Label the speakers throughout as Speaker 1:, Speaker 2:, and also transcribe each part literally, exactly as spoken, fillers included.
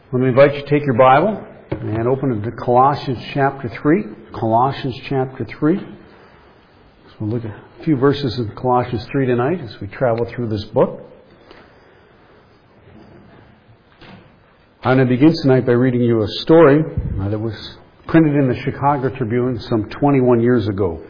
Speaker 1: Let me invite you to take your Bible and open it to Colossians chapter three. Colossians chapter three. So we'll look at a few verses in Colossians three tonight as we travel through this book. I'm going to begin tonight by reading you a story that was printed in the Chicago Tribune some twenty-one years ago.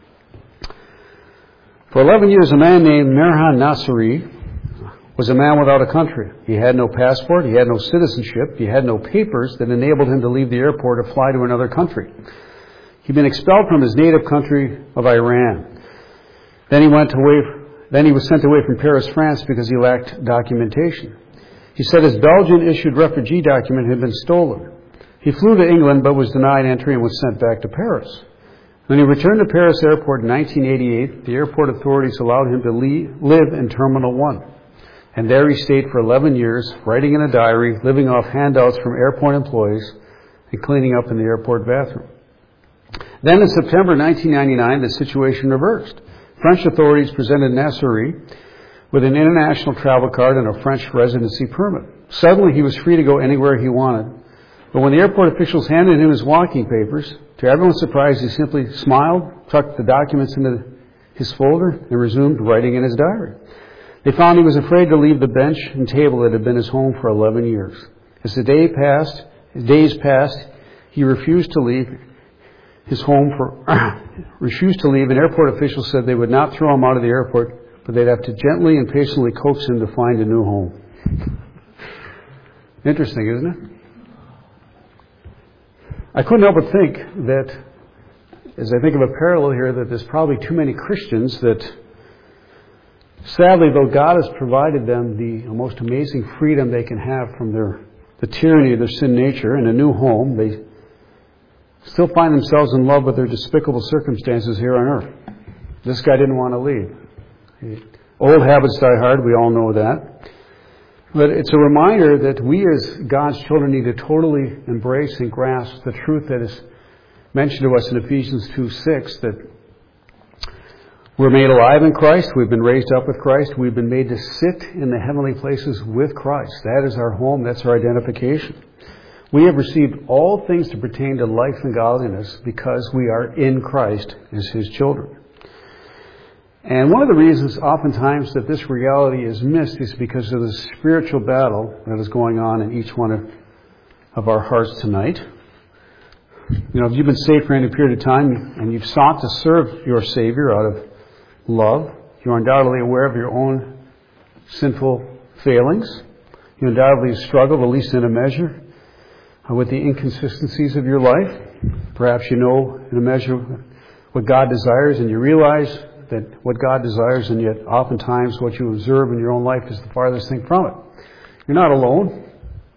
Speaker 1: For eleven years, a man named Merhan Nasiri was a man without a country. He had no passport, he had no citizenship, he had no papers that enabled him to leave the airport or fly to another country. He'd been expelled from his native country of Iran. Then he went away. Then he was sent away from Paris, France, because he lacked documentation. He said his Belgian-issued refugee document had been stolen. He flew to England but was denied entry and was sent back to Paris. When he returned to Paris Airport in nineteen eighty-eight, the airport authorities allowed him to leave, live in Terminal one. And there he stayed for eleven years, writing in a diary, living off handouts from airport employees, and cleaning up in the airport bathroom. Then in September nineteen ninety-nine, the situation reversed. French authorities presented Nasiri with an international travel card and a French residency permit. Suddenly he was free to go anywhere he wanted. But when the airport officials handed him his walking papers, to everyone's surprise, he simply smiled, tucked the documents into his folder, and resumed writing in his diary. They found he was afraid to leave the bench and table that had been his home for eleven years. As the day passed, as days passed, he refused to leave his home for refused to leave, and airport officials said they would not throw him out of the airport, but they'd have to gently and patiently coax him to find a new home. Interesting, isn't it? I couldn't help but think that, as I think of a parallel here, that there's probably too many Christians that, sadly, though God has provided them the most amazing freedom they can have from their the tyranny of their sin nature and a new home, they still find themselves in love with their despicable circumstances here on earth. This guy didn't want to leave. Old habits die hard, we all know that. But it's a reminder that we as God's children need to totally embrace and grasp the truth that is mentioned to us in Ephesians two six, that we're made alive in Christ, we've been raised up with Christ, we've been made to sit in the heavenly places with Christ. That is our home, that's our identification. We have received all things to pertain to life and godliness because we are in Christ as His children. And one of the reasons oftentimes that this reality is missed is because of the spiritual battle that is going on in each one of, of our hearts tonight. You know, if you've been saved for any period of time and you've sought to serve your Savior out of love, you're undoubtedly aware of your own sinful failings. You undoubtedly struggle, at least in a measure, with the inconsistencies of your life. Perhaps you know in a measure what God desires, and you realize that what God desires, and yet oftentimes what you observe in your own life is the farthest thing from it. You're not alone.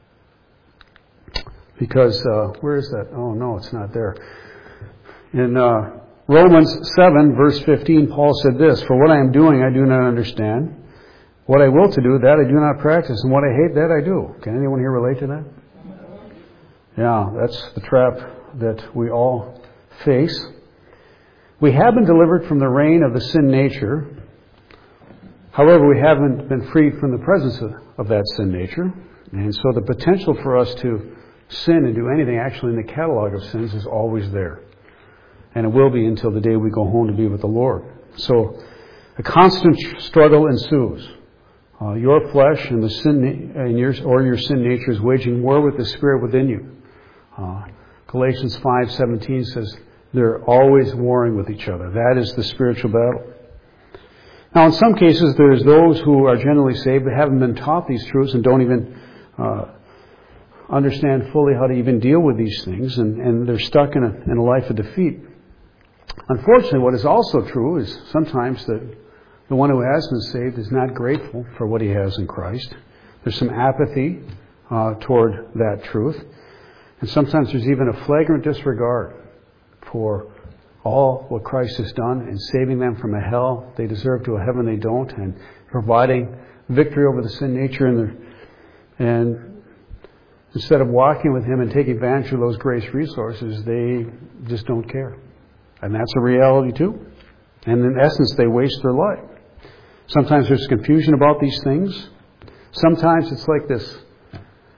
Speaker 1: Because, uh, where is that? Oh, no, it's not there. In uh, Romans seven, verse fifteen, Paul said this, "For what I am doing, I do not understand. What I will to do, that I do not practice. And what I hate, that I do." Can anyone here relate to that? Yeah, that's the trap that we all face. We have been delivered from the reign of the sin nature. However, we haven't been freed from the presence of, of that sin nature. And so the potential for us to sin and do anything actually in the catalog of sins is always there. And it will be until the day we go home to be with the Lord. So a constant struggle ensues. Uh, your flesh and the sin and your or your sin nature is waging war with the Spirit within you. Uh, Galatians five seventeen says they're always warring with each other. That is the spiritual battle. Now, in some cases, there's those who are generally saved but haven't been taught these truths and don't even uh, understand fully how to even deal with these things, and, and they're stuck in a, in a life of defeat. Unfortunately, what is also true is sometimes that the one who has been saved is not grateful for what he has in Christ. There's some apathy uh, toward that truth. And sometimes there's even a flagrant disregard for all what Christ has done in saving them from a hell they deserve to a heaven they don't, and providing victory over the sin nature in their, and instead of walking with Him and taking advantage of those grace resources, they just don't care. And that's a reality too. And in essence, they waste their life. Sometimes there's confusion about these things. Sometimes it's like this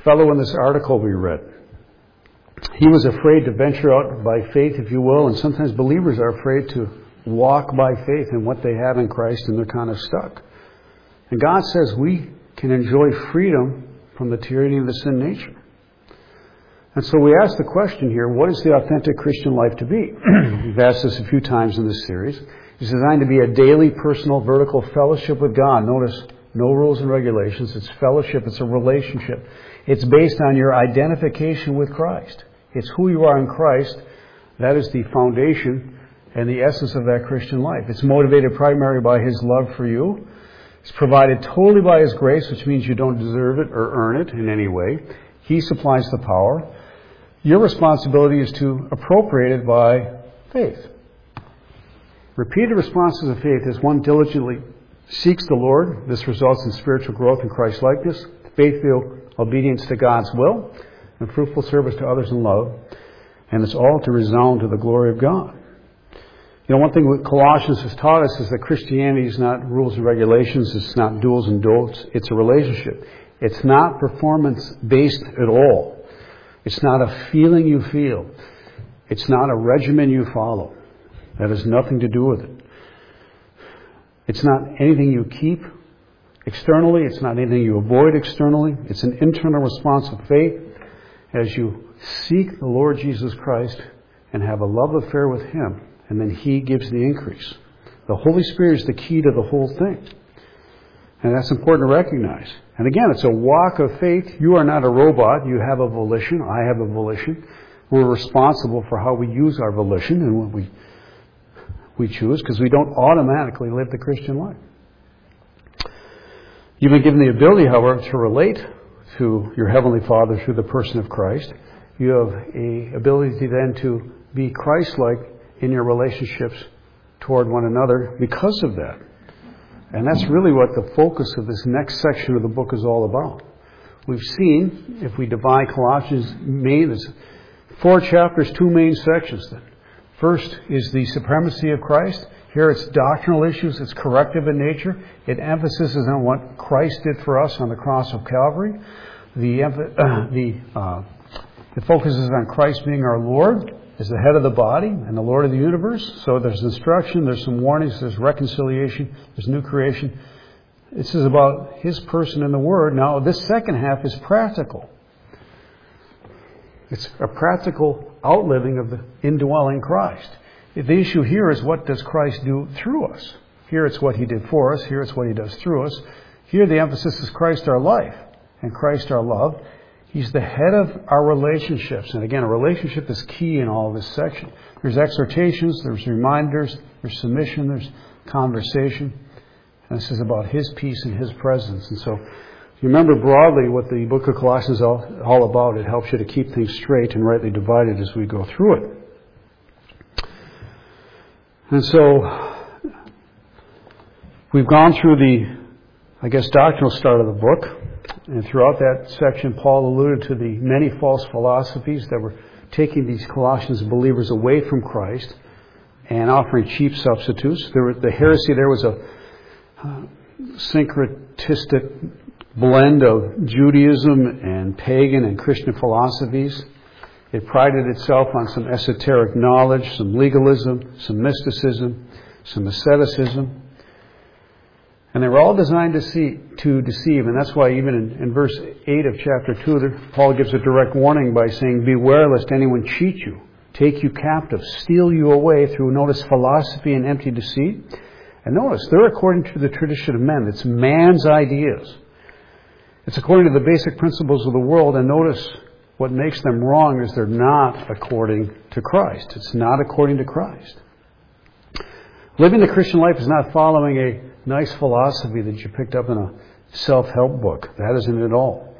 Speaker 1: fellow in this article we read. He was afraid to venture out by faith, if you will, and sometimes believers are afraid to walk by faith in what they have in Christ, and they're kind of stuck. And God says we can enjoy freedom from the tyranny of the sin nature. And so we ask the question here, what is the authentic Christian life to be? We've asked this a few times in this series. It's designed to be a daily, personal, vertical fellowship with God. Notice, no rules and regulations. It's fellowship. It's a relationship. It's based on your identification with Christ. It's who you are in Christ. That is the foundation and the essence of that Christian life. It's motivated primarily by His love for you. It's provided totally by His grace, which means you don't deserve it or earn it in any way. He supplies the power. Your responsibility is to appropriate it by faith. Repeated responses of faith as one diligently seeks the Lord. This results in spiritual growth and Christ-likeness, faithful obedience to God's will, and fruitful service to others in love. And it's all to resound to the glory of God. You know, one thing that Colossians has taught us is that Christianity is not rules and regulations. It's not do's and don'ts. It's a relationship. It's not performance-based at all. It's not a feeling you feel. It's not a regimen you follow. That has nothing to do with it. It's not anything you keep externally. It's not anything you avoid externally. It's an internal response of faith as you seek the Lord Jesus Christ and have a love affair with Him, and then He gives the increase. The Holy Spirit is the key to the whole thing. And that's important to recognize. And again, it's a walk of faith. You are not a robot. You have a volition. I have a volition. We're responsible for how we use our volition and what we we choose, because we don't automatically live the Christian life. You've been given the ability, however, to relate to your Heavenly Father through the person of Christ. You have a ability then to be Christ-like in your relationships toward one another because of that. And that's really what the focus of this next section of the book is all about. We've seen, if we divide Colossians, main, there's four chapters, two main sections then. First is the supremacy of Christ. Here it's doctrinal issues. It's corrective in nature. It emphasizes on what Christ did for us on the cross of Calvary. The, uh, the, uh, it focuses on Christ being our Lord as the head of the body and the Lord of the universe. So there's instruction, there's some warnings, there's reconciliation, there's new creation. This is about His person and the Word. Now, this second half is practical. It's a practical outliving of the indwelling Christ. The issue here is, what does Christ do through us? Here it's what He did for us. Here it's what He does through us. Here the emphasis is Christ our life and Christ our love. He's the head of our relationships. And again, a relationship is key in all of this section. There's exhortations, there's reminders, there's submission, there's conversation. And this is about His peace and His presence. And so, if you remember broadly what the book of Colossians is all, all about, it helps you to keep things straight and rightly divided as we go through it. And so, we've gone through the, I guess, doctrinal start of the book. And throughout that section, Paul alluded to the many false philosophies that were taking these Colossians believers away from Christ and offering cheap substitutes. There were, the heresy there was a uh, syncretistic blend of Judaism and pagan and Christian philosophies. It prided itself on some esoteric knowledge, some legalism, some mysticism, some asceticism. And they were all designed to, see, to deceive. And that's why even in, in verse eight of chapter two, there, Paul gives a direct warning by saying, beware lest anyone cheat you, take you captive, steal you away through, notice, philosophy and empty deceit. And notice, they're according to the tradition of men. It's man's ideas. It's according to the basic principles of the world. And notice, what makes them wrong is they're not according to Christ. It's not according to Christ. Living the Christian life is not following a nice philosophy that you picked up in a self-help book. That isn't it at all.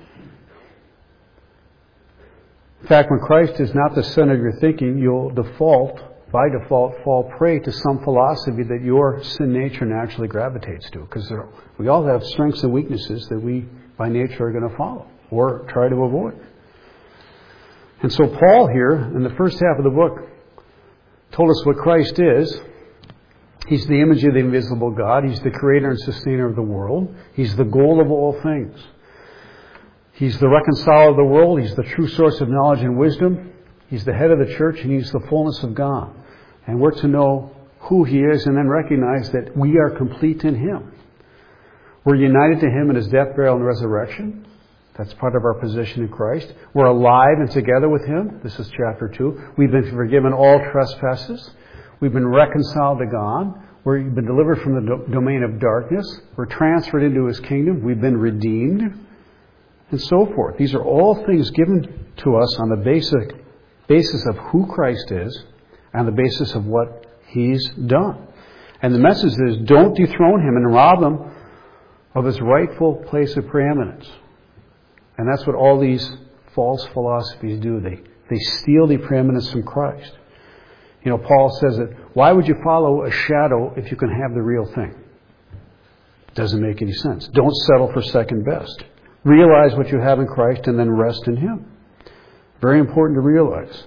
Speaker 1: In fact, when Christ is not the center of your thinking, you'll default, by default, fall prey to some philosophy that your sin nature naturally gravitates to. Because we all have strengths and weaknesses that we, by nature, are going to follow or try to avoid. And so Paul here, in the first half of the book, told us what Christ is. He's the image of the invisible God. He's the creator and sustainer of the world. He's the goal of all things. He's the reconciler of the world. He's the true source of knowledge and wisdom. He's the head of the church, and He's the fullness of God. And we're to know who He is and then recognize that we are complete in Him. We're united to Him in His death, burial, and resurrection. That's part of our position in Christ. We're alive and together with Him. This is chapter two. We've been forgiven all trespasses. We've been reconciled to God. We've been delivered from the do- domain of darkness. We're transferred into His kingdom. We've been redeemed. And so forth. These are all things given to us on the basic basis of who Christ is and the basis of what He's done. And the message is, don't dethrone Him and rob Him of His rightful place of preeminence. And that's what all these false philosophies do. They, they steal the preeminence from Christ. You know, Paul says that, why would you follow a shadow if you can have the real thing? Doesn't make any sense. Don't settle for second best. Realize what you have in Christ and then rest in Him. Very important to realize.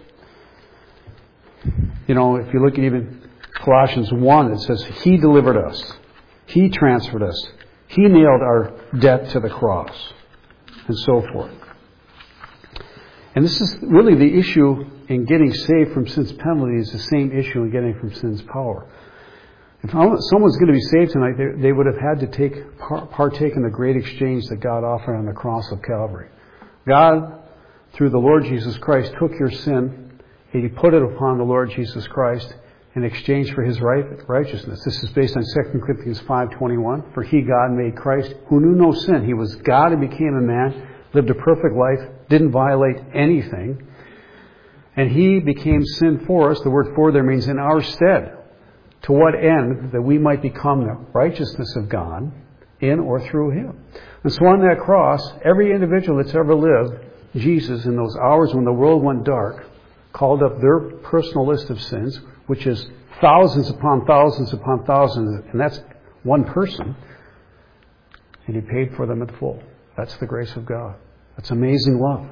Speaker 1: You know, if you look at even Colossians one, it says, He delivered us. He transferred us. He nailed our debt to the cross. And so forth. And this is really the issue in getting saved from sin's penalty is the same issue in getting from sin's power. If someone's going to be saved tonight, they, they would have had to take partake in the great exchange that God offered on the cross of Calvary. God, through the Lord Jesus Christ, took your sin and He put it upon the Lord Jesus Christ in exchange for His right, righteousness. This is based on Second Corinthians five twenty-one. For He, God, made Christ, who knew no sin. He was God and became a man, lived a perfect life, didn't violate anything. And He became sin for us. The word for there means in our stead. To what end? That we might become the righteousness of God in or through Him. And so on that cross, every individual that's ever lived, Jesus, in those hours when the world went dark, called up their personal list of sins, which is thousands upon thousands upon thousands, and that's one person, and He paid for them in full. That's the grace of God. That's amazing love.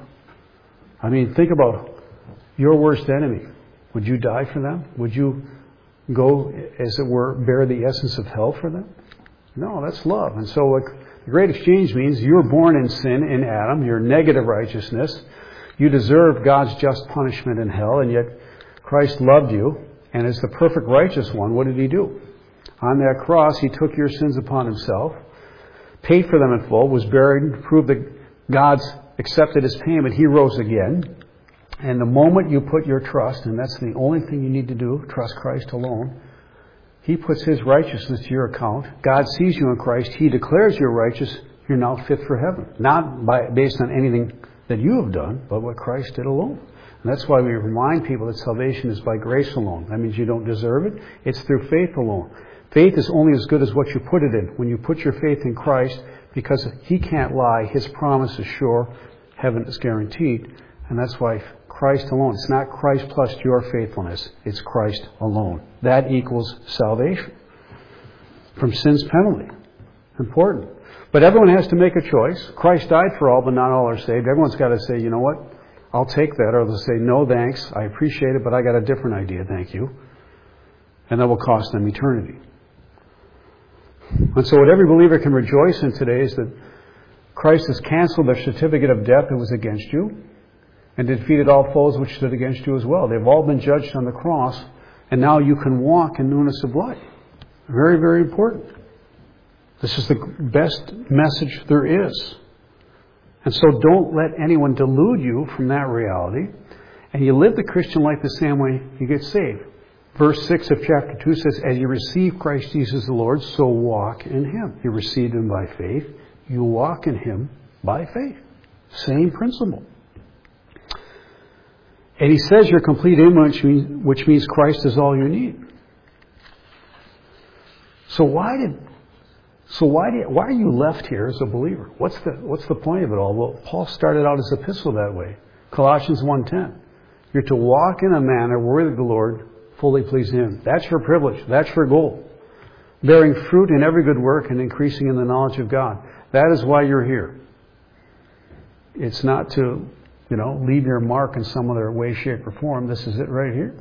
Speaker 1: I mean, think about your worst enemy. Would you die for them? Would you go, as it were, bear the essence of hell for them? No, that's love. And so what the great exchange means, you were born in sin in Adam, you're negative righteousness, you deserve God's just punishment in hell, and yet Christ loved you, and as the perfect righteous one, what did He do? On that cross, He took your sins upon Himself, paid for them in full, was buried, proved that God's accepted His payment. He rose again. And the moment you put your trust, and that's the only thing you need to do, trust Christ alone, He puts His righteousness to your account. God sees you in Christ. He declares you're righteous. You're now fit for heaven. Not by, based on anything that you have done, but what Christ did alone. And that's why we remind people that salvation is by grace alone. That means you don't deserve it. It's through faith alone. Faith is only as good as what you put it in. When you put your faith in Christ, because He can't lie, His promise is sure, heaven is guaranteed. And that's why Christ alone. It's not Christ plus your faithfulness. It's Christ alone. That equals salvation from sin's penalty. Important. But everyone has to make a choice. Christ died for all, but not all are saved. Everyone's got to say, you know what? I'll take that. Or they'll say, no thanks. I appreciate it, but I got a different idea. Thank you. And that will cost them eternity. And so what every believer can rejoice in today is that Christ has canceled the certificate of death that was against you and defeated all foes which stood against you as well. They've all been judged on the cross, and now you can walk in newness of life. Very, very important. This is the best message there is. And so don't let anyone delude you from that reality. And you live the Christian life the same way you get saved. Verse six of chapter two says, as you receive Christ Jesus the Lord, so walk in Him. You received Him by faith. You walk in Him by faith. Same principle. And He says you're complete in Him, which means, which means Christ is all you need. So why did, so why do, why are you left here as a believer? What's the, what's the point of it all? Well, Paul started out his epistle that way. Colossians one ten. You're to walk in a manner worthy of the Lord, fully pleasing Him. That's your privilege. That's your goal. Bearing fruit in every good work and increasing in the knowledge of God. That is why you're here. It's not to, you know, leave your mark in some other way, shape, or form. This is it right here.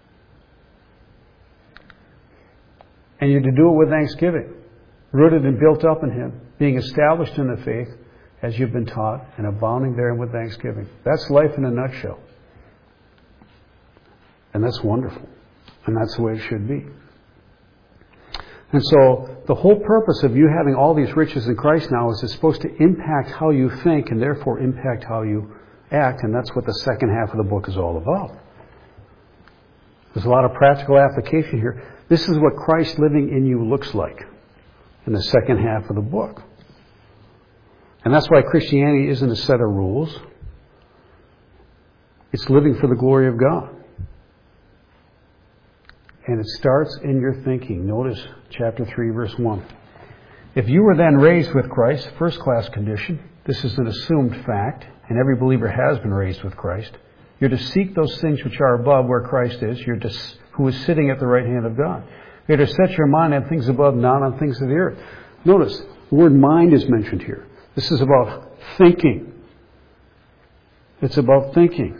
Speaker 1: And you're to do it with thanksgiving. Rooted and built up in Him. Being established in the faith. as you've been taught, and abounding therein with thanksgiving. That's life in a nutshell. And that's wonderful. And that's the way it should be. And so the whole purpose of you having all these riches in Christ now is it's supposed to impact how you think and therefore impact how you act. And that's what the second half of the book is all about. There's a lot of practical application here. This is what Christ living in you looks like in the second half of the book. And that's why Christianity isn't a set of rules. It's living for the glory of God. And it starts in your thinking. Notice chapter three, verse one. If you were then raised with Christ, first class condition, this is an assumed fact, and every believer has been raised with Christ. You're to seek those things which are above where Christ is, You're to, who is sitting at the right hand of God. You're to set your mind on things above, not on things of the earth. Notice, the word mind is mentioned here. This is about thinking. It's about thinking.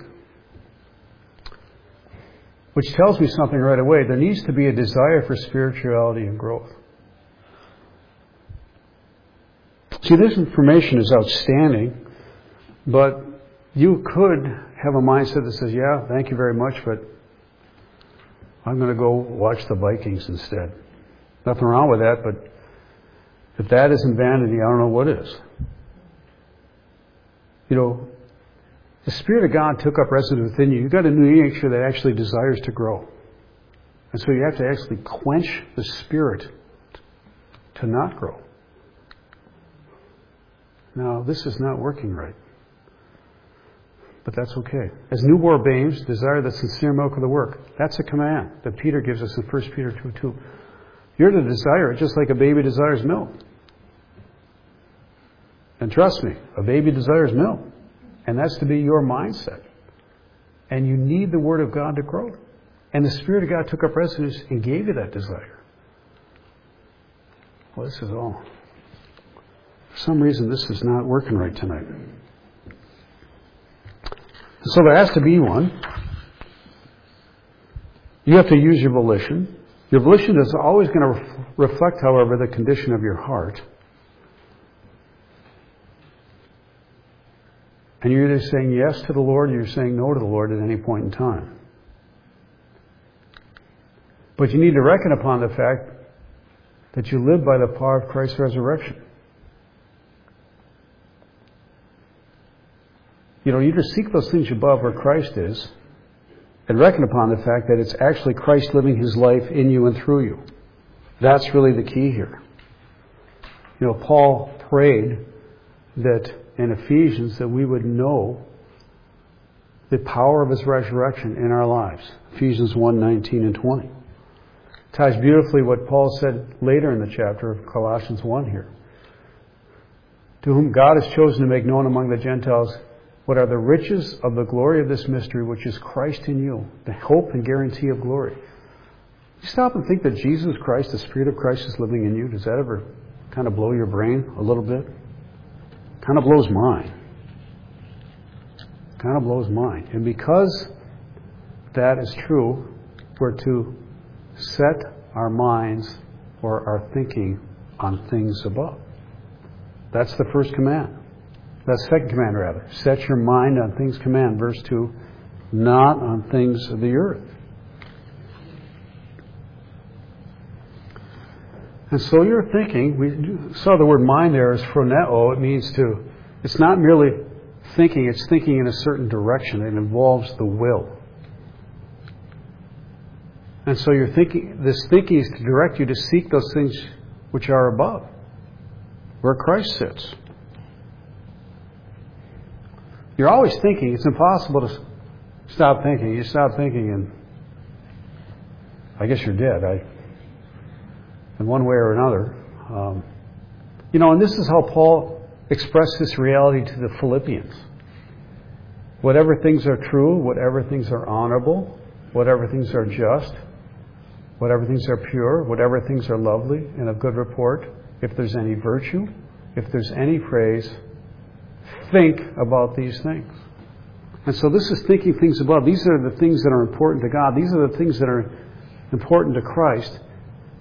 Speaker 1: Which tells me something right away. There needs to be a desire for spirituality and growth. See, this information is outstanding, but you could have a mindset that says, yeah, thank you very much, but I'm going to go watch the Vikings instead. Nothing wrong with that, but if that isn't vanity, I don't know what is. You know, the Spirit of God took up residence within you. You've got a new nature that actually desires to grow. And so you have to actually quench the Spirit to not grow. Now, this is not working right. But that's okay. As newborn babes, desire the sincere milk of the word. That's a command that Peter gives us in First Peter two two. You're to desire it just like a baby desires milk. And trust me, a baby desires milk. And that's to be your mindset. And you need the Word of God to grow. And the Spirit of God took up residence and gave you that desire. Well, this is all. For some reason, this is not working right tonight. So there has to be one. You have to use your volition. Your volition is always going to ref- reflect, however, the condition of your heart. And you're either saying yes to the Lord or you're saying no to the Lord at any point in time. But you need to reckon upon the fact that you live by the power of Christ's resurrection. You know, you just seek those things above where Christ is and reckon upon the fact that it's actually Christ living His life in you and through you. That's really the key here. You know, Paul prayed that in Ephesians that we would know the power of His resurrection in our lives. Ephesians one, nineteen and twenty. It ties beautifully what Paul said later in the chapter of Colossians one here. To whom God has chosen to make known among the Gentiles what are the riches of the glory of this mystery, which is Christ in you, the hope and guarantee of glory. You stop and think that Jesus Christ, the Spirit of Christ, is living in you. Does that ever kind of blow your brain a little bit? Kind of blows mine. Kind of blows mine. And because that is true, we're to set our minds or our thinking on things above. That's the first command. That's the second command, rather. Set your mind on things command. Verse two, not on things of the earth. And so you're thinking, we saw the word mind there as phroneo. It means to, it's not merely thinking, it's thinking in a certain direction. It involves the will. And so you're thinking, this thinking is to direct you to seek those things which are above, where Christ sits. You're always thinking. It's impossible to stop thinking. You stop thinking and I guess you're dead. I, in one way or another. Um, you know, and this is how Paul expressed this reality to the Philippians. Whatever things are true, whatever things are honorable, whatever things are just, whatever things are pure, whatever things are lovely and of good report, if there's any virtue, if there's any praise, think about these things. And so this is thinking things above. These are the things that are important to God. These are the things that are important to Christ.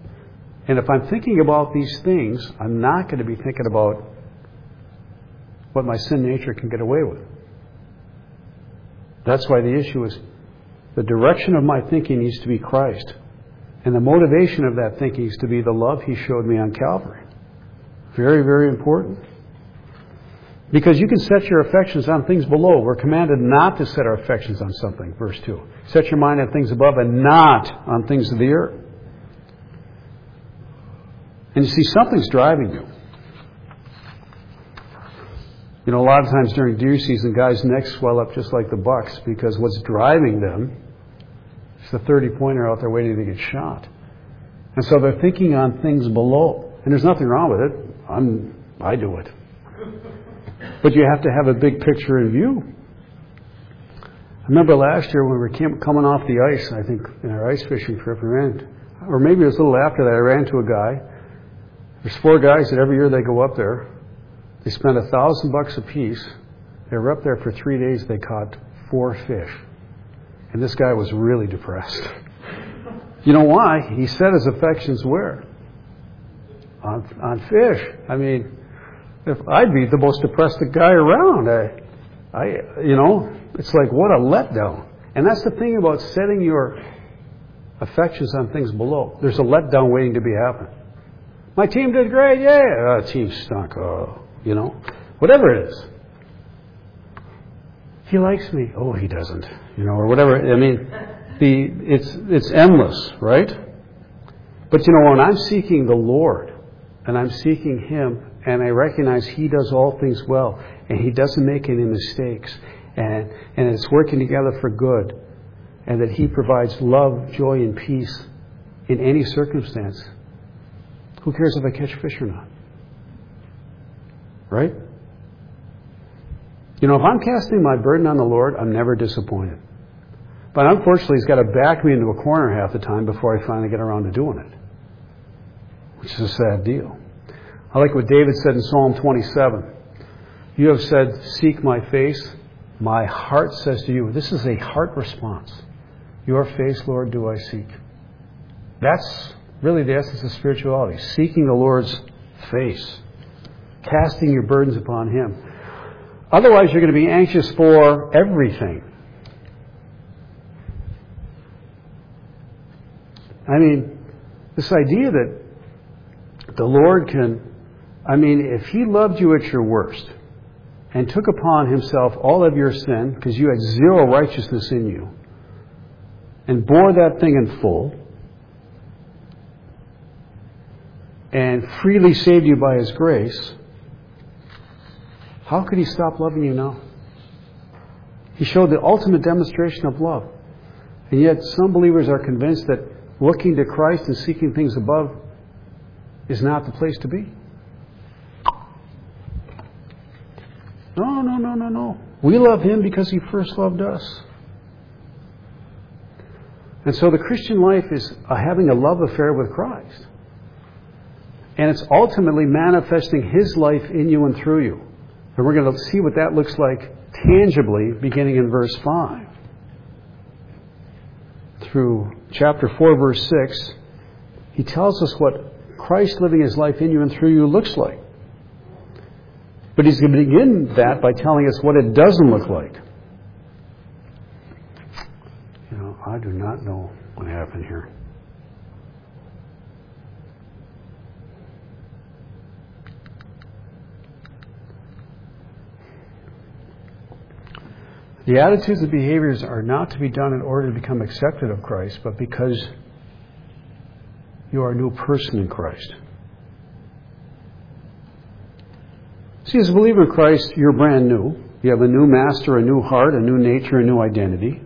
Speaker 1: And if I'm thinking about these things, I'm not going to be thinking about what my sin nature can get away with. That's why the issue is the direction of my thinking needs to be Christ. And the motivation of that thinking is to be the love He showed me on Calvary. Very, very important. Because you can set your affections on things below. We're commanded not to set our affections on something. Verse two. Set your mind on things above and not on things of the earth. And you see, something's driving you. You know, a lot of times during deer season, guys' necks swell up just like the bucks because what's driving them is the thirty-pointer out there waiting to get shot. And so they're thinking on things below. And there's nothing wrong with it. I'm, I do it. But you have to have a big picture in view. I remember last year when we were coming off the ice, I think in our ice fishing trip, we ran, or maybe it was a little after that, I ran to a guy. There's four guys that every year they go up there. They spend a thousand bucks a piece. They were up there for three days. They caught four fish. And this guy was really depressed. You know why? He set his affections where? On, on fish. I mean, if I'd be the most depressed guy around. I, I, you know, it's like, what a letdown. And that's the thing about setting your affections on things below. There's a letdown waiting to be happened. My team did great, yeah. Uh, team stunk, oh, you know, whatever it is. He likes me, oh, he doesn't, you know, or whatever. I mean, the it's it's endless, right? But you know, when I'm seeking the Lord and I'm seeking Him, and I recognize He does all things well, and He doesn't make any mistakes, and and it's working together for good, and that He provides love, joy, and peace in any circumstance. Who cares if I catch fish or not? Right? You know, if I'm casting my burden on the Lord, I'm never disappointed. But unfortunately, He's got to back me into a corner half the time before I finally get around to doing it. Which is a sad deal. I like what David said in Psalm twenty-seven. You have said, seek my face. My heart says to you. This is a heart response. Your face, Lord, do I seek. That's really the essence of spirituality. Seeking the Lord's face. Casting your burdens upon Him. Otherwise, you're going to be anxious for everything. I mean, this idea that the Lord can, I mean, if He loved you at your worst and took upon Himself all of your sin because you had zero righteousness in you and bore that thing in full and freely saved you by His grace, how could He stop loving you now? He showed the ultimate demonstration of love. And yet some believers are convinced that looking to Christ and seeking things above is not the place to be. No, no, no, no, no. We love Him because He first loved us. And so the Christian life is having a love affair with Christ. And it's ultimately manifesting His life in you and through you. And we're going to see what that looks like tangibly beginning in verse five. Through chapter four, verse six, he tells us what Christ living His life in you and through you looks like. But he's going to begin that by telling us what it doesn't look like. You know, I do not know what happened here. The attitudes and behaviors are not to be done in order to become accepted of Christ, but because you are a new person in Christ. See, as a believer in Christ, you're brand new. You have a new master, a new heart, a new nature, a new identity.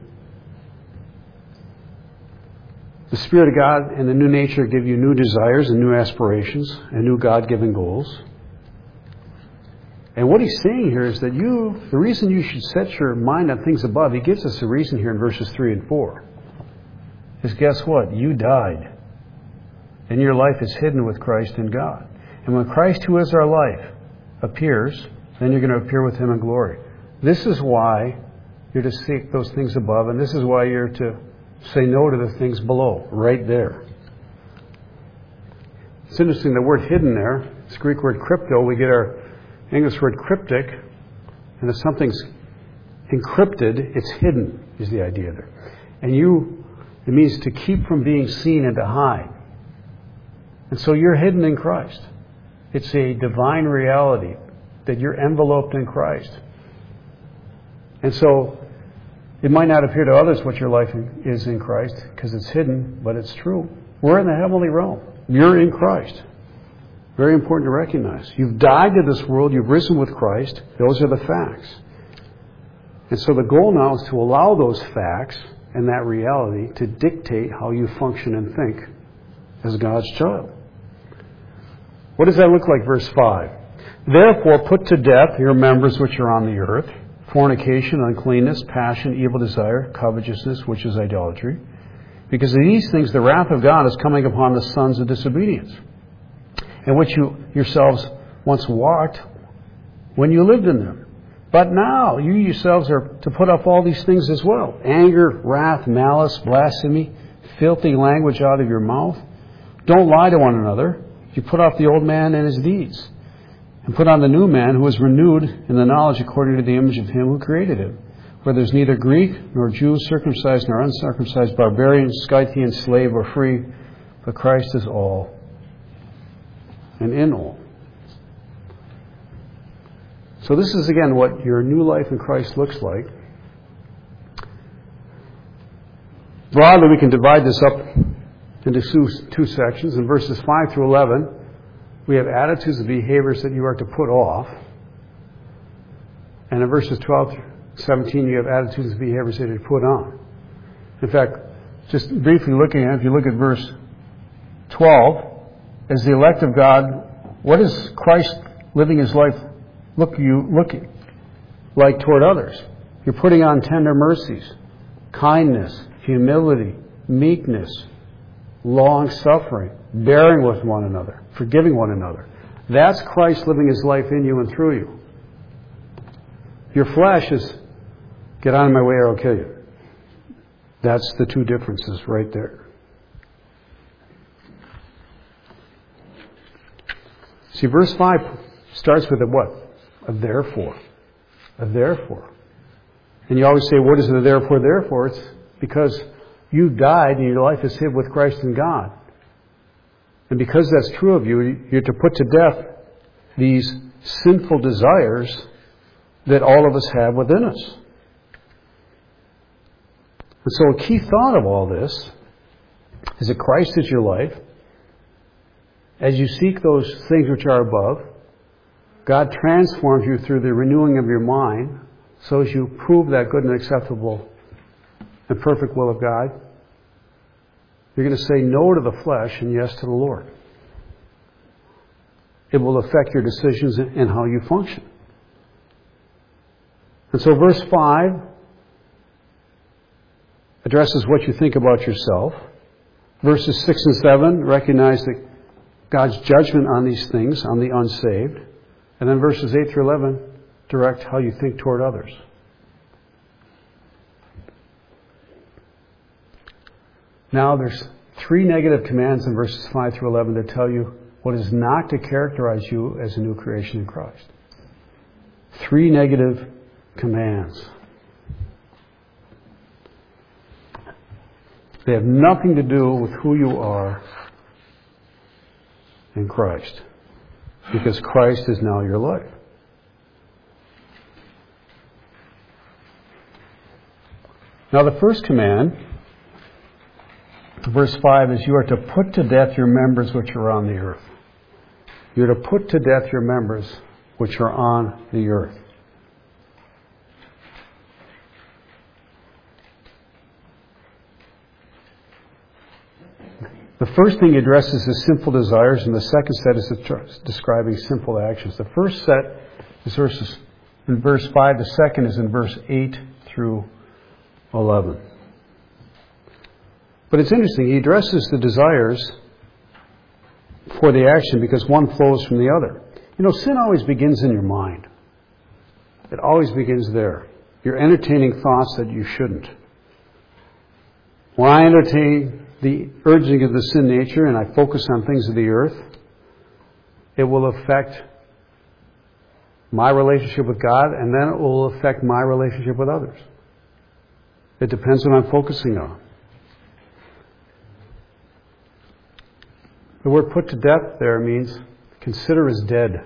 Speaker 1: The Spirit of God and the new nature give you new desires and new aspirations and new God-given goals. And what he's saying here is that you, the reason you should set your mind on things above, he gives us a reason here in verses three and four, is guess what? You died. And your life is hidden with Christ in God. And when Christ, who is our life, appears, then you're going to appear with Him in glory. This is why you're to seek those things above, and this is why you're to say no to the things below, right there. It's interesting, the word hidden there, it's the Greek word crypto, we get our English word cryptic, And if something's encrypted, it's hidden, is the idea there. And you, it means to keep from being seen and to hide. And so you're hidden in Christ. It's a divine reality that you're enveloped in Christ. And so it might not appear to others what your life is in Christ because it's hidden, but it's true. We're in the heavenly realm. You're in Christ. Very important to recognize. You've died to this world. You've risen with Christ. Those are the facts. And so the goal now is to allow those facts and that reality to dictate how you function and think as God's child. What does that look like? Verse five. Therefore put to death your members which are on the earth, fornication, uncleanness, passion, evil desire, covetousness, which is idolatry. Because of these things the wrath of God is coming upon the sons of disobedience, in which you yourselves once walked when you lived in them. But now you yourselves are to put up all these things as well: anger, wrath, malice, blasphemy, filthy language out of your mouth. Don't lie to one another. You put off the old man and his deeds, and put on the new man, who is renewed in the knowledge according to the image of him who created him. Where there's neither Greek nor Jew, circumcised nor uncircumcised, barbarian, Scythian, slave or free, but Christ is all and in all. So this is again what your new life in Christ looks like. Broadly, we can divide this up into two, two sections. In verses five through eleven, we have attitudes and behaviors that you are to put off. And in verses twelve through seventeen, you have attitudes and behaviors that you put on. In fact, just briefly looking at it, if you look at verse twelve, as the elect of God, what is Christ living his life look you look like toward others? You're putting on tender mercies, kindness, humility, meekness, long-suffering, bearing with one another, forgiving one another. That's Christ living his life in you and through you. Your flesh is, get out of my way or I'll kill you. That's the two differences right there. See, verse five starts with a what? A therefore. A therefore. And you always say, what is the therefore, therefore? It's because you died and your life is hid with Christ in God. And because that's true of you, you're to put to death these sinful desires that all of us have within us. And so a key thought of all this is that Christ is your life. As you seek those things which are above, God transforms you through the renewing of your mind so as you prove that good and acceptable and perfect will of God. You're going to say no to the flesh and yes to the Lord. It will affect your decisions and how you function. And so verse five addresses what you think about yourself. Verses six and seven recognize that God's judgment on these things, on the unsaved. And then verses eight through eleven direct how you think toward others. Now there's three negative commands in verses five through eleven that tell you what is not to characterize you as a new creation in Christ. Three negative commands. They have nothing to do with who you are in Christ, because Christ is now your life. Now the first command, verse five, is you are to put to death your members which are on the earth. You're to put to death your members which are on the earth. The first thing he addresses is simple desires, and the second set is describing simple actions. The first set is verses in verse five. The second is in verse eight through eleven. But it's interesting. He addresses the desires for the action because one flows from the other. You know, sin always begins in your mind. It always begins there. You're entertaining thoughts that you shouldn't. When I entertain the urging of the sin nature and I focus on things of the earth, it will affect my relationship with God, and then it will affect my relationship with others. It depends on what I'm focusing on. The word put to death there means consider as dead.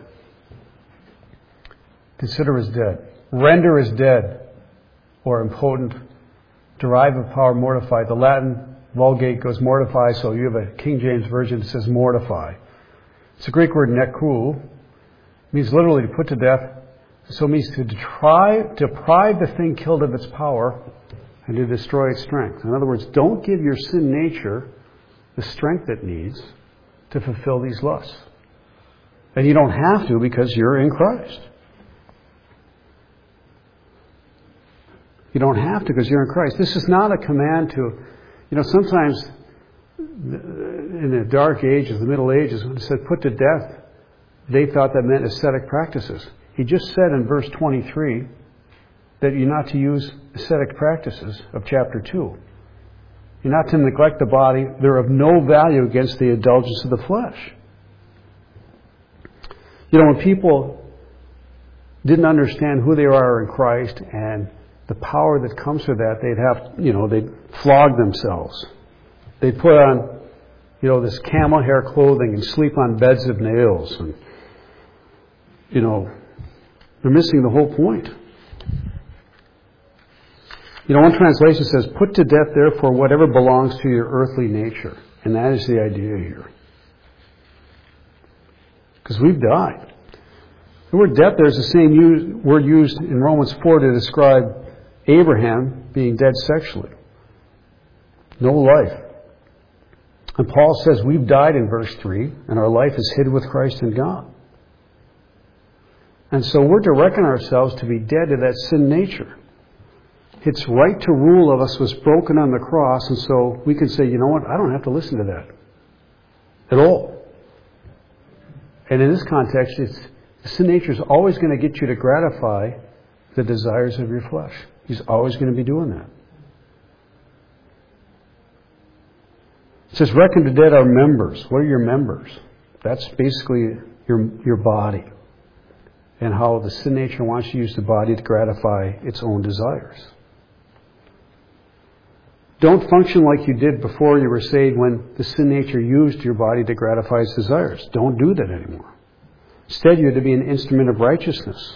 Speaker 1: Consider as dead. Render as dead or impotent. Derive of power, mortify. The Latin Vulgate goes mortify, so you have a King James Version that says mortify. It's a Greek word nekru. It means literally to put to death. So it means to deprive, deprive the thing killed of its power and to destroy its strength. In other words, don't give your sin nature the strength it needs to fulfill these lusts. And you don't have to because you're in Christ. You don't have to because you're in Christ. This is not a command to, you know, sometimes in the dark ages, the Middle Ages, when it said put to death, they thought that meant ascetic practices. He just said in verse twenty-three that you're not to use ascetic practices of chapter two. You're not to neglect the body. They're of no value against the indulgence of the flesh. You know, when people didn't understand who they are in Christ and the power that comes with that, they'd have, you know, they'd flog themselves. They'd put on, you know, this camel hair clothing and sleep on beds of nails. And, you know, they're missing the whole point. You know, one translation says, put to death, therefore, whatever belongs to your earthly nature. And that is the idea here. Because we've died. The word death there is the same use, word used in Romans four to describe Abraham being dead sexually. No life. And Paul says we've died in verse three, and our life is hid with Christ in God. And so we're to reckon ourselves to be dead to that sin nature. Its right to rule of us was broken on the cross, and so we can say, you know what, I don't have to listen to that at all. And in this context, it's, sin nature is always going to get you to gratify the desires of your flesh. He's always going to be doing that. It says, reckon to dead our members. What are your members? That's basically your, your body. And how the sin nature wants to use the body to gratify its own desires. Don't function like you did before you were saved when the sin nature used your body to gratify its desires. Don't do that anymore. Instead, you're to be an instrument of righteousness.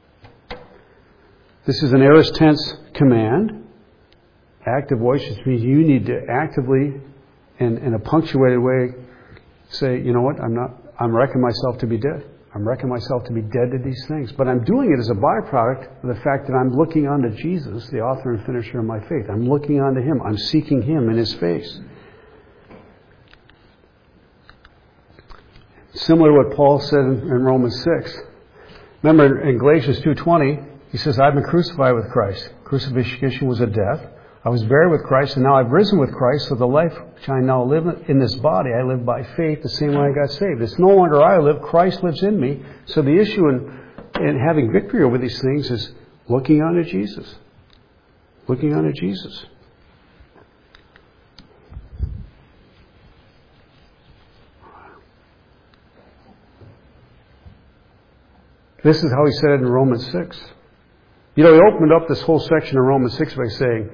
Speaker 1: This is an aorist tense command. Active voice, which means you need to actively, and in a punctuated way, say, you know what, I'm not, I'm reckoning myself to be dead. I'm reckoning myself to be dead to these things. But I'm doing it as a byproduct of the fact that I'm looking unto Jesus, the author and finisher of my faith. I'm looking unto Him. I'm seeking Him in His face. Similar to what Paul said in, in Romans six. Remember in Galatians two twenty, he says, I've been crucified with Christ. Crucifixion was a death. I was buried with Christ, and now I've risen with Christ, so the life which I now live in this body, I live by faith the same way I got saved. It's no longer I live, Christ lives in me. So the issue in, in having victory over these things is looking unto Jesus. Looking unto Jesus. This is how he said it in Romans six. You know, he opened up this whole section of Romans six by saying,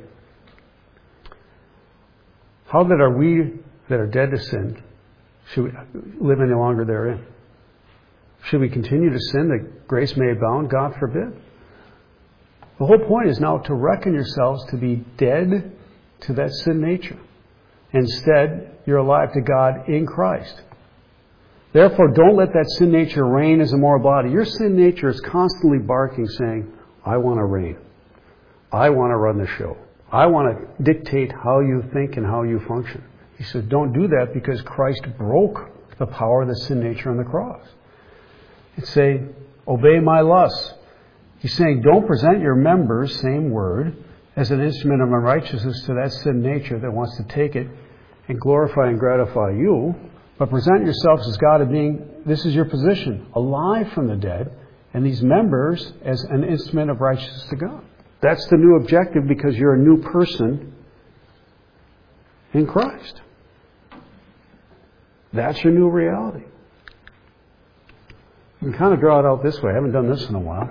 Speaker 1: how that are we that are dead to sin, should we live any longer therein? Should we continue to sin that grace may abound? God forbid. The whole point is now to reckon yourselves to be dead to that sin nature. Instead, you're alive to God in Christ. Therefore, don't let that sin nature reign as a moral body. Your sin nature is constantly barking, saying, I want to reign. I want to run the show. I want to dictate how you think and how you function. He said, don't do that because Christ broke the power of the sin nature on the cross. It's saying, obey my lusts. He's saying, don't present your members, same word, as an instrument of unrighteousness to that sin nature that wants to take it and glorify and gratify you, but present yourselves as God of being, this is your position, alive from the dead, and these members as an instrument of righteousness to God. That's the new objective because you're a new person in Christ. That's your new reality. You can kind of draw it out this way. I haven't done this in a while.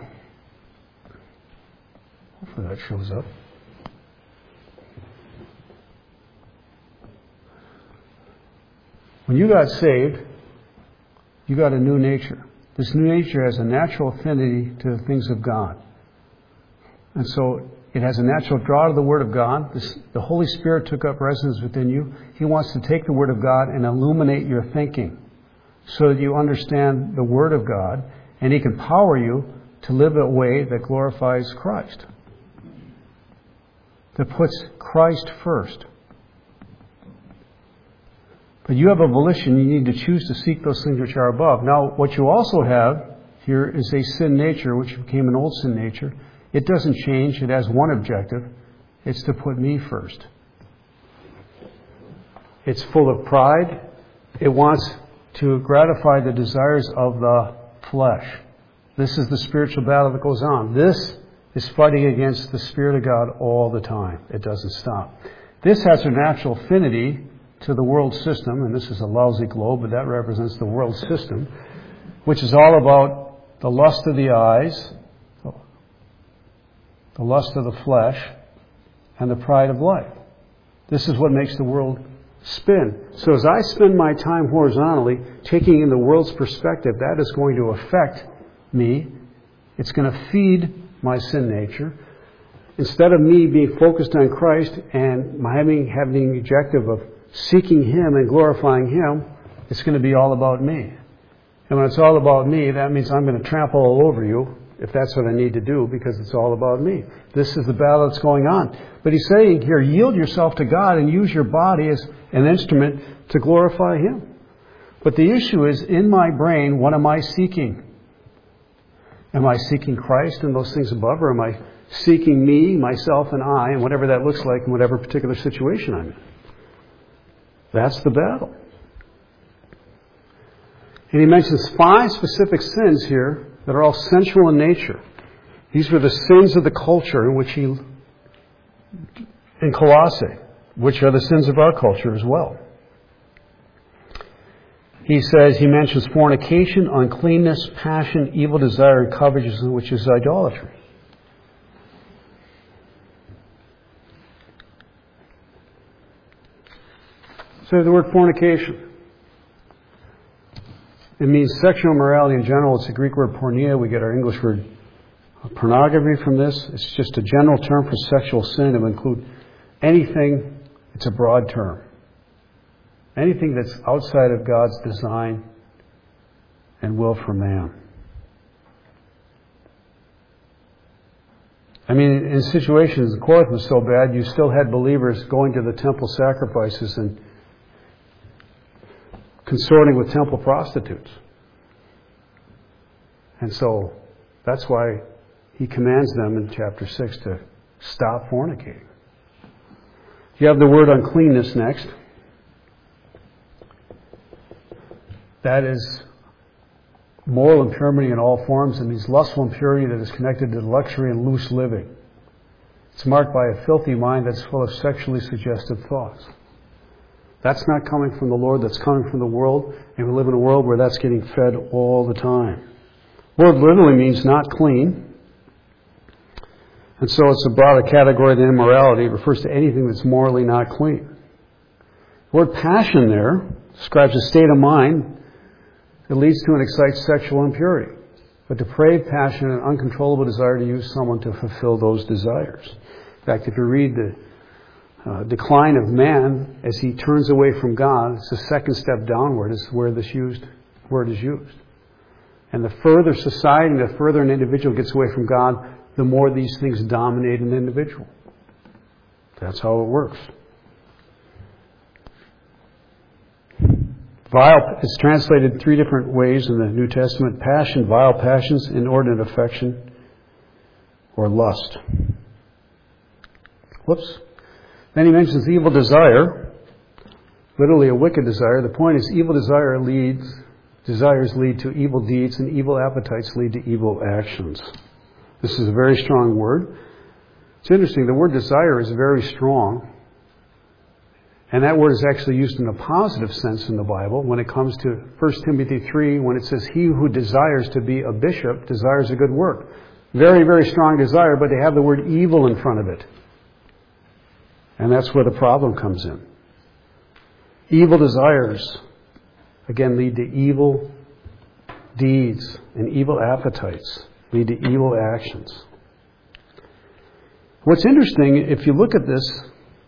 Speaker 1: Hopefully that shows up. When you got saved, you got a new nature. This new nature has a natural affinity to the things of God. And so it has a natural draw to the Word of God. This, the Holy Spirit took up residence within you. He wants to take the Word of God and illuminate your thinking so that you understand the Word of God, and He can power you to live a way that glorifies Christ, that puts Christ first. But you have a volition. You need to choose to seek those things which are above. Now, what you also have here is a sin nature, which became an old sin nature. It doesn't change. It has one objective. It's to put me first. It's full of pride. It wants to gratify the desires of the flesh. This is the spiritual battle that goes on. This is fighting against the Spirit of God all the time. It doesn't stop. This has a natural affinity to the world system, and this is a lousy globe, but that represents the world system, which is all about the lust of the eyes, the lust of the flesh, and the pride of life. This is what makes the world spin. So as I spend my time horizontally, taking in the world's perspective, that is going to affect me. It's going to feed my sin nature. Instead of me being focused on Christ and having, having the objective of seeking Him and glorifying Him, it's going to be all about me. And when it's all about me, that means I'm going to trample all over you, if that's what I need to do, because it's all about me. This is the battle that's going on. But He's saying here, yield yourself to God and use your body as an instrument to glorify Him. But the issue is, in my brain, what am I seeking? Am I seeking Christ and those things above, or am I seeking me, myself, and I, and whatever that looks like in whatever particular situation I'm in? That's the battle. And He mentions five specific sins here that are all sensual in nature. These were the sins of the culture in which he, in Colossae, which are the sins of our culture as well. He says, he mentions fornication, uncleanness, passion, evil desire, and covetousness, which is idolatry. So the word fornication. It means sexual immorality in general. It's the Greek word porneia. We get our English word pornography from this. It's just a general term for sexual sin. It would include anything. It's a broad term. Anything that's outside of God's design and will for man. I mean, in situations, Corinth was so bad, you still had believers going to the temple sacrifices and consorting with temple prostitutes. And so that's why he commands them in chapter six to stop fornicating. You have the word uncleanness next. That is moral impurity in all forms. It means lustful impurity that is connected to luxury and loose living. It's marked by a filthy mind that's full of sexually suggestive thoughts. That's not coming from the Lord, that's coming from the world, and we live in a world where that's getting fed all the time. The word literally means not clean. And so it's a broader category than immorality. It refers to anything that's morally not clean. The word passion there describes a state of mind that leads to and excites sexual impurity. A depraved passion and uncontrollable desire to use someone to fulfill those desires. In fact, if you read the uh, decline of man as he turns away from God, it's the second step downward is where this used word is used. And the further society, the further an individual gets away from God, the more these things dominate an individual. That's how it works. Vile is translated three different ways in the New Testament. Passion, vile passions, inordinate affection, or lust. Whoops. Then he mentions evil desire, literally a wicked desire. The point is evil desire leads, desires lead to evil deeds, and evil appetites lead to evil actions. This is a very strong word. It's interesting, the word desire is very strong. And that word is actually used in a positive sense in the Bible when it comes to First Timothy three, when it says, he who desires to be a bishop desires a good work. Very, very strong desire, but they have the word evil in front of it. And that's where the problem comes in. Evil desires, again, lead to evil deeds, and evil appetites lead to evil actions. What's interesting, if you look at this,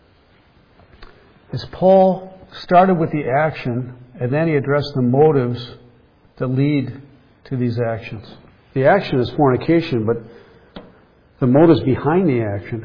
Speaker 1: is Paul started with the action, and then he addressed the motives that lead to these actions. The action is fornication, but the motives behind the action,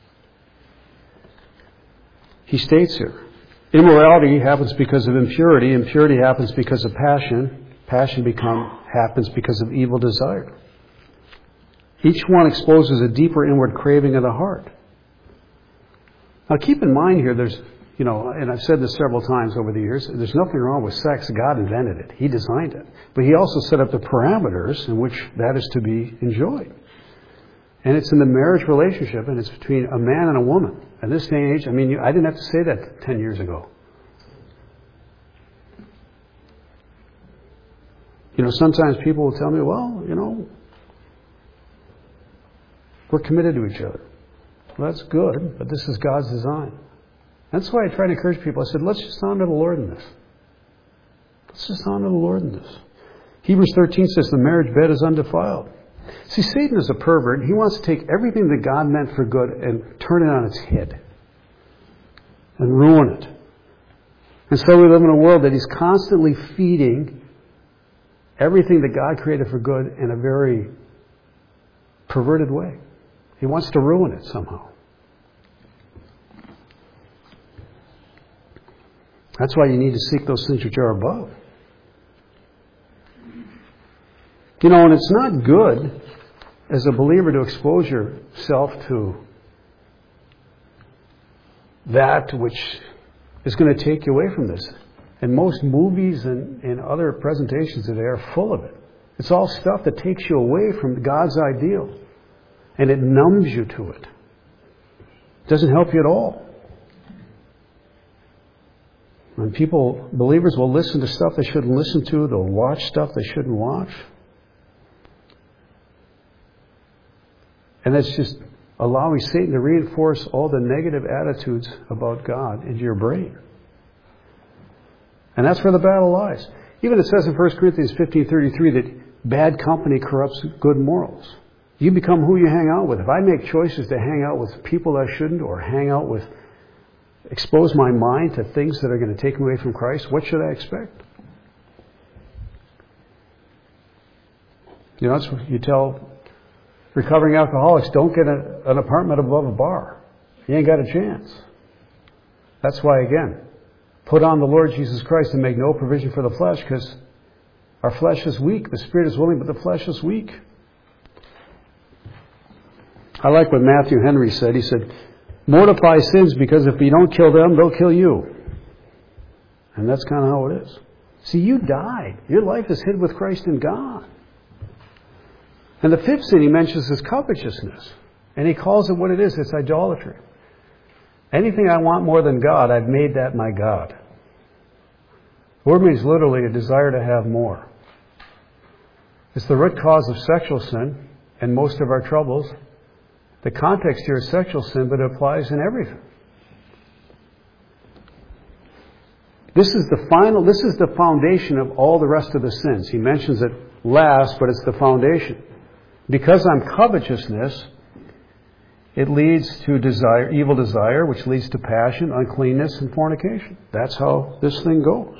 Speaker 1: he states here. Immorality happens because of impurity. Impurity happens because of passion. Passion become, happens because of evil desire. Each one exposes a deeper inward craving of the heart. Now keep in mind here, there's, you know, and I've said this several times over the years, there's nothing wrong with sex. God invented it. He designed it. But He also set up the parameters in which that is to be enjoyed. And it's in the marriage relationship, and it's between a man and a woman. At this day and age, I mean, you, I didn't have to say that ten years ago. You know, sometimes people will tell me, well, you know, we're committed to each other. Well, that's good, but this is God's design. That's why I try to encourage people. I said, let's just honor the Lord in this. Let's just honor the Lord in this. Hebrews thirteen says the marriage bed is undefiled. See, Satan is a pervert. He wants to take everything that God meant for good and turn it on its head and ruin it. And so we live in a world that he's constantly feeding everything that God created for good in a very perverted way. He wants to ruin it somehow. That's why you need to seek those things which are above. You know, and it's not good as a believer to expose yourself to that which is going to take you away from this. And most movies and, and other presentations today are full of it. It's all stuff that takes you away from God's ideal. And it numbs you to it. It doesn't help you at all. When people, believers will listen to stuff they shouldn't listen to, they'll watch stuff they shouldn't watch. And that's just allowing Satan to reinforce all the negative attitudes about God into your brain. And that's where the battle lies. Even it says in First Corinthians fifteen thirty-three that bad company corrupts good morals. You become who you hang out with. If I make choices to hang out with people I shouldn't, or hang out with, expose my mind to things that are going to take me away from Christ, what should I expect? You know, that's what you tell recovering alcoholics, don't get a, an apartment above a bar. You ain't got a chance. That's why, again, put on the Lord Jesus Christ and make no provision for the flesh, because our flesh is weak. The spirit is willing, but the flesh is weak. I like what Matthew Henry said. He said, mortify sins, because if you don't kill them, they'll kill you. And that's kind of how it is. See, you died. Your life is hid with Christ in God. And the fifth sin he mentions is covetousness. And he calls it what it is. It's idolatry. Anything I want more than God, I've made that my God. The word means literally a desire to have more. It's the root cause of sexual sin and most of our troubles. The context here is sexual sin, but it applies in everything. This is the final, this is the foundation of all the rest of the sins. He mentions it last, but it's the foundation. Because I'm covetousness, it leads to desire, evil desire, which leads to passion, uncleanness, and fornication. That's how this thing goes.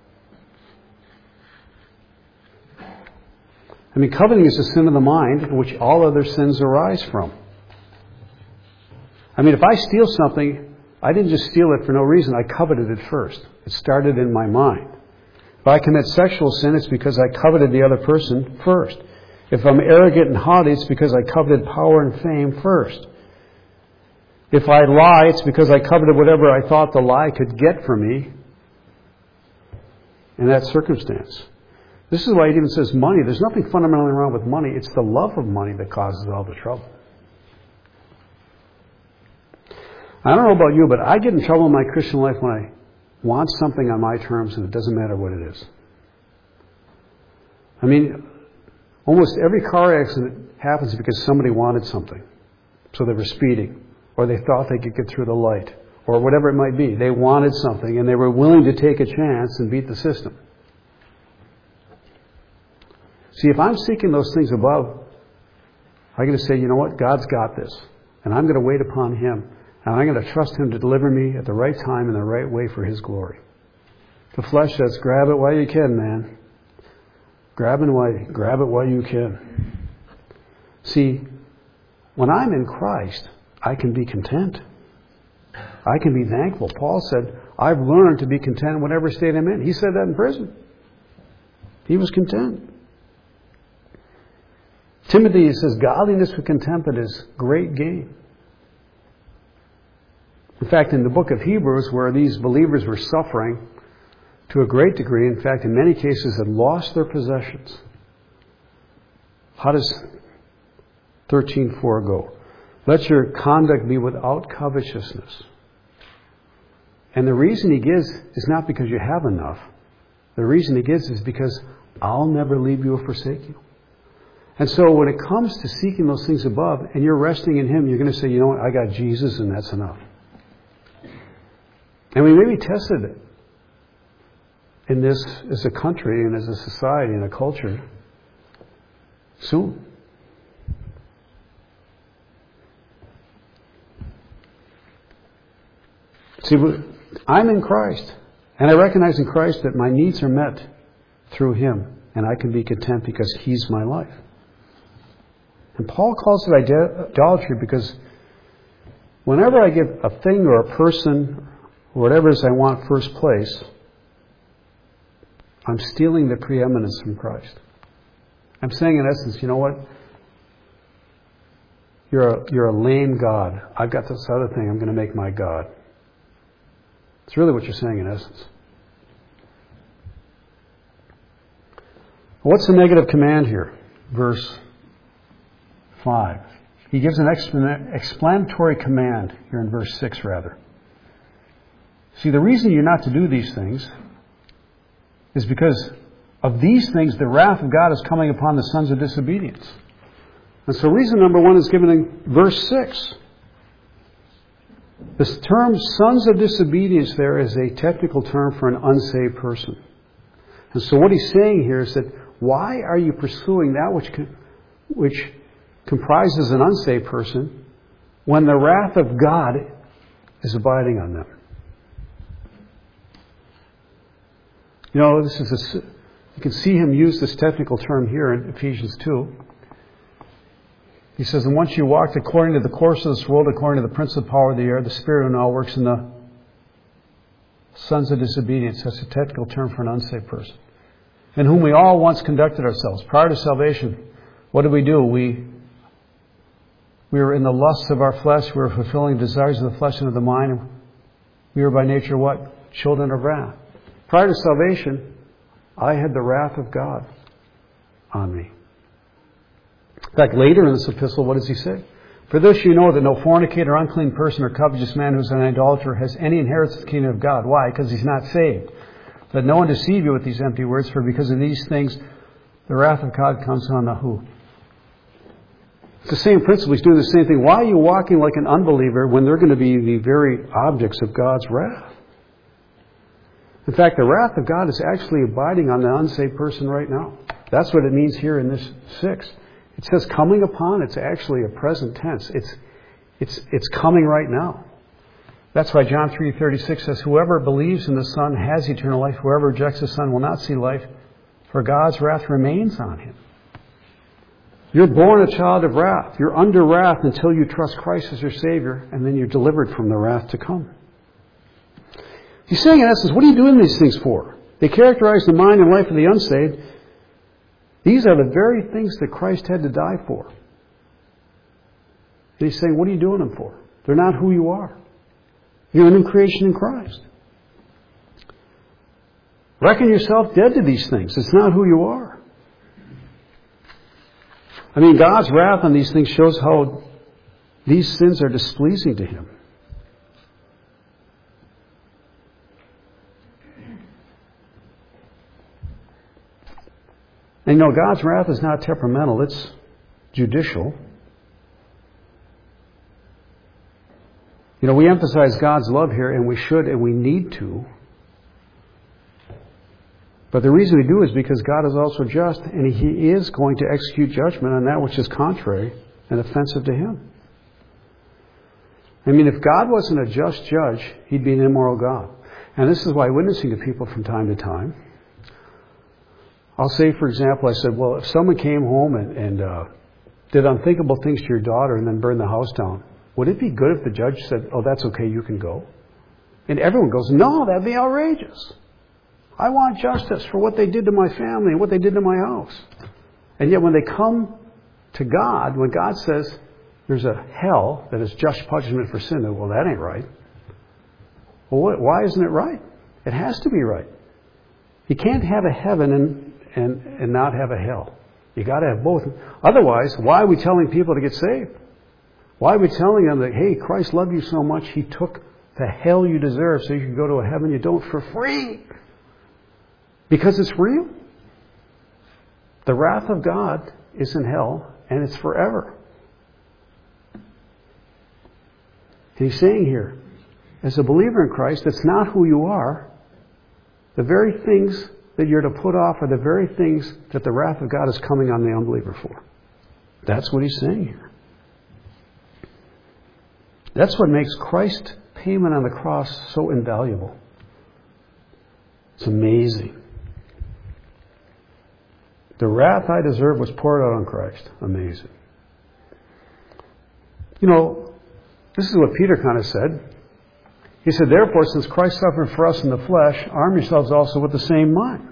Speaker 1: I mean, coveting is a sin of the mind, which all other sins arise from. I mean, if I steal something, I didn't just steal it for no reason. I coveted it first. It started in my mind. If I commit sexual sin, it's because I coveted the other person first. If I'm arrogant and haughty, it's because I coveted power and fame first. If I lie, it's because I coveted whatever I thought the lie could get for me in that circumstance. This is why it even says money. There's nothing fundamentally wrong with money. It's the love of money that causes all the trouble. I don't know about you, but I get in trouble in my Christian life when I want something on my terms and it doesn't matter what it is. I mean, almost every car accident happens because somebody wanted something. So they were speeding, or they thought they could get through the light, or whatever it might be. They wanted something and they were willing to take a chance and beat the system. See, if I'm seeking those things above, I'm going to say, you know what? God's got this. And I'm going to wait upon Him. And I'm going to trust Him to deliver me at the right time in the right way for His glory. The flesh says, grab it while you can, man. Grab it while, grab it while you can. See, when I'm in Christ, I can be content. I can be thankful. Paul said, I've learned to be content in whatever state I'm in. He said that in prison. He was content. Timothy says, godliness with contentment is great gain. In fact, in the book of Hebrews, where these believers were suffering to a great degree, in fact, in many cases had lost their possessions. How does thirteen four go? Let your conduct be without covetousness. And the reason he gives is not because you have enough. The reason he gives is because I'll never leave you or forsake you. And so when it comes to seeking those things above and you're resting in Him, you're going to say, you know what, I got Jesus and that's enough. And we may be tested in this as a country and as a society and a culture soon. See, I'm in Christ, and I recognize in Christ that my needs are met through Him, and I can be content because He's my life. And Paul calls it idolatry because whenever I give a thing or a person or whatever it is I want first place, I'm stealing the preeminence from Christ. I'm saying in essence, you know what? You're a, you're a lame God. I've got this other thing I'm going to make my God. It's really what you're saying in essence. What's the negative command here? Verse five. He gives an explanatory command here in verse six, rather. See, the reason you're not to do these things is because of these things the wrath of God is coming upon the sons of disobedience. And so reason number one is given in verse six. This term sons of disobedience there is a technical term for an unsaved person. And so what he's saying here is that why are you pursuing that which which comprises an unsaved person when the wrath of God is abiding on them? You know, this is a, you can see him use this technical term here in Ephesians two. He says, and once you walked according to the course of this world, according to the prince of the power of the air, the spirit who now works in the sons of disobedience. That's a technical term for an unsaved person. In whom we all once conducted ourselves. Prior to salvation, what did we do? We we were in the lusts of our flesh. We were fulfilling desires of the flesh and of the mind. We were by nature what? Children of wrath. Prior to salvation, I had the wrath of God on me. In fact, later in this epistle, what does he say? For this you know that no fornicator, unclean person, or covetous man who is an idolater has any inheritance in the kingdom of God. Why? Because he's not saved. Let no one deceive you with these empty words, for because of these things, the wrath of God comes on the who? It's the same principle. He's doing the same thing. Why are you walking like an unbeliever when they're going to be the very objects of God's wrath? In fact, the wrath of God is actually abiding on the unsaved person right now. That's what it means here in this six. It says coming upon. It's actually a present tense. It's it's it's coming right now. That's why John three thirty-six says, whoever believes in the Son has eternal life. Whoever rejects the Son will not see life, for God's wrath remains on him. You're born a child of wrath. You're under wrath until you trust Christ as your Savior, and then you're delivered from the wrath to come. He's saying in essence, what are you doing these things for? They characterize the mind and life of the unsaved. These are the very things that Christ had to die for. And he's saying, what are you doing them for? They're not who you are. You're a new creation in Christ. Reckon yourself dead to these things. It's not who you are. I mean, God's wrath on these things shows how these sins are displeasing to Him. And you know, God's wrath is not temperamental, it's judicial. You know, we emphasize God's love here, and we should and we need to. But the reason we do is because God is also just, and He is going to execute judgment on that which is contrary and offensive to Him. I mean, if God wasn't a just judge, He'd be an immoral God. And this is why witnessing to people from time to time, I'll say, for example, I said, well, if someone came home and, and uh, did unthinkable things to your daughter and then burned the house down, would it be good if the judge said, oh, that's okay, you can go? And everyone goes, no, that'd be outrageous. I want justice for what they did to my family and what they did to my house. And yet when they come to God, when God says there's a hell that is just punishment for sin, well, that ain't right. Well, what, why isn't it right? It has to be right. You can't have a heaven and, and, and not have a hell. You got to have both. Otherwise, why are we telling people to get saved? Why are we telling them that, hey, Christ loved you so much, He took the hell you deserve so you can go to a heaven you don't for free? Because it's real. The wrath of God is in hell, and it's forever. And He's saying here, as a believer in Christ, that's not who you are. The very things that you're to put off are the very things that the wrath of God is coming on the unbeliever for. That's what He's saying here. That's what makes Christ's payment on the cross so invaluable. It's amazing. The wrath I deserve was poured out on Christ. Amazing. You know, this is what Peter kind of said. He said, therefore, since Christ suffered for us in the flesh, arm yourselves also with the same mind.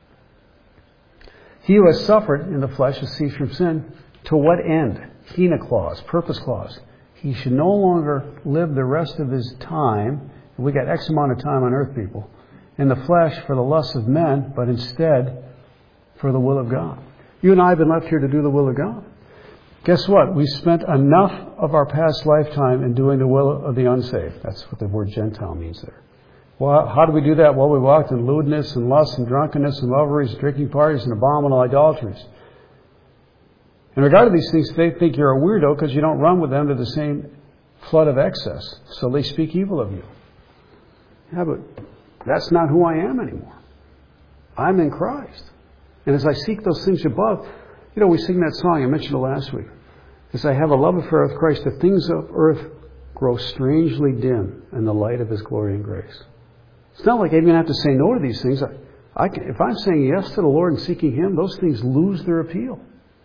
Speaker 1: He who has suffered in the flesh has ceased from sin. To what end? Hina clause, purpose clause. He should no longer live the rest of his time, and we got X amount of time on earth, people, in the flesh for the lusts of men, but instead for the will of God. You and I have been left here to do the will of God. Guess what? We spent enough of our past lifetime in doing the will of the unsaved. That's what the word Gentile means there. Well, how do we do that? Well, we walked in lewdness and lust and drunkenness and revelries, drinking parties and abominable idolatries. In regard to these things, they think you're a weirdo because you don't run with them to the same flood of excess. So they speak evil of you. Yeah, but that's not who I am anymore. I'm in Christ. And as I seek those things above, you know, we sing that song, I mentioned it last week. As I have a love affair with Christ, the things of earth grow strangely dim in the light of His glory and grace. It's not like I even have to say no to these things. I, I can, if I'm saying yes to the Lord and seeking Him, those things lose their appeal.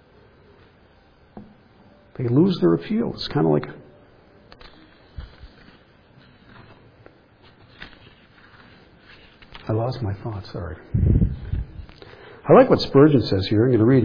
Speaker 1: They lose their appeal. It's kind of like... I lost my thought, sorry. I like what Spurgeon says here. I'm going to read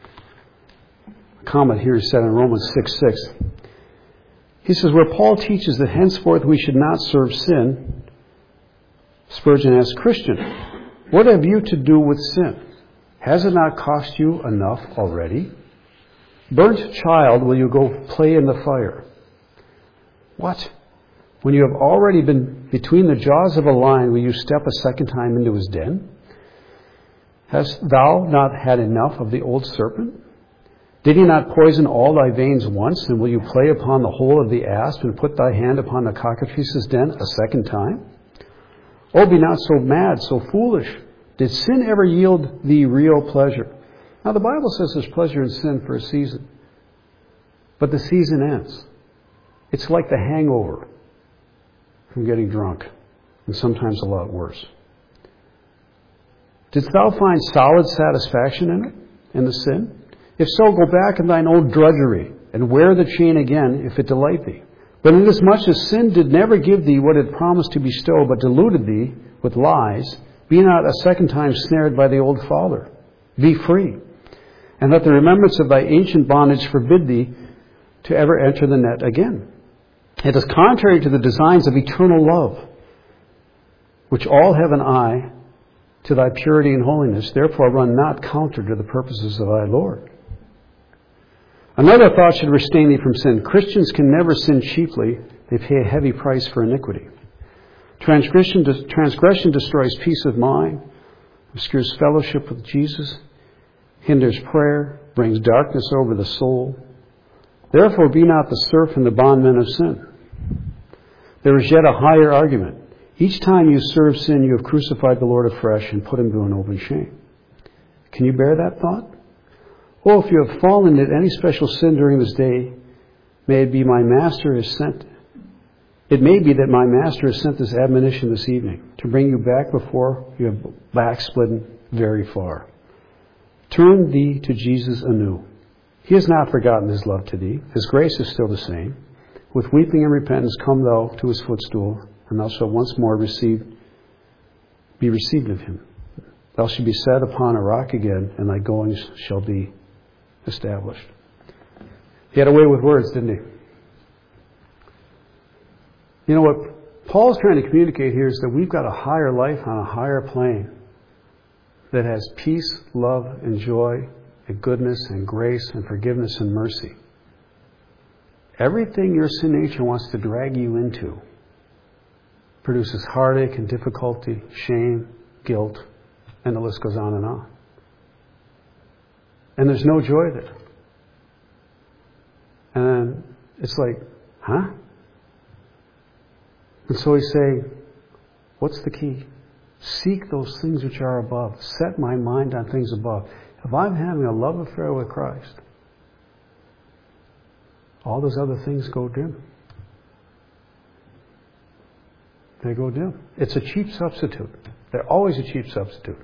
Speaker 1: a comment here he said in Romans six six. He says, where Paul teaches that henceforth we should not serve sin, Spurgeon asks, Christian, what have you to do with sin? Has it not cost you enough already? Burnt child, will you go play in the fire? What? When you have already been between the jaws of a lion, will you step a second time into his den? Hast thou not had enough of the old serpent? Did he not poison all thy veins once, and will you play upon the hole of the asp and put thy hand upon the cockatrice's den a second time? Oh, be not so mad, so foolish. Did sin ever yield thee real pleasure? Now, the Bible says there's pleasure in sin for a season. But the season ends. It's like the hangover from getting drunk, and sometimes a lot worse. Didst thou find solid satisfaction in it, in the sin? If so, go back in thine old drudgery, and wear the chain again, if it delight thee. But inasmuch as sin did never give thee what it promised to bestow, but deluded thee with lies, be not a second time snared by the old father. Be free. And let the remembrance of thy ancient bondage forbid thee to ever enter the net again. It is contrary to the designs of eternal love, which all have an eye to thy purity and holiness. Therefore run not counter to the purposes of thy Lord. Another thought should restrain thee from sin. Christians can never sin cheaply. They pay a heavy price for iniquity. Transgression, transgression destroys peace of mind, obscures fellowship with Jesus, hinders prayer, brings darkness over the soul. Therefore be not the serf and the bondman of sin. There is yet a higher argument. Each time you serve sin, you have crucified the Lord afresh and put him to an open shame. Can you bear that thought? Oh, if you have fallen into any special sin during this day, may it be my master has sent. It may be that my master has sent this admonition this evening to bring you back before you have backslidden very far. Turn thee to Jesus anew. He has not forgotten his love to thee. His grace is still the same. With weeping and repentance come thou to his footstool, and thou shalt once more receive, be received of him. Thou shalt be set upon a rock again, and thy goings shall be established. He had a way with words, didn't he? You know what Paul's trying to communicate here is that we've got a higher life on a higher plane that has peace, love, and joy, and goodness, and grace, and forgiveness, and mercy. Everything your sin nature wants to drag you into produces heartache and difficulty, shame, guilt, and the list goes on and on. And there's no joy there. And it's like, huh? And so he's saying, what's the key? Seek those things which are above. Set my mind on things above. If I'm having a love affair with Christ, all those other things go dim. They go dim. It's a cheap substitute. They're always a cheap substitute.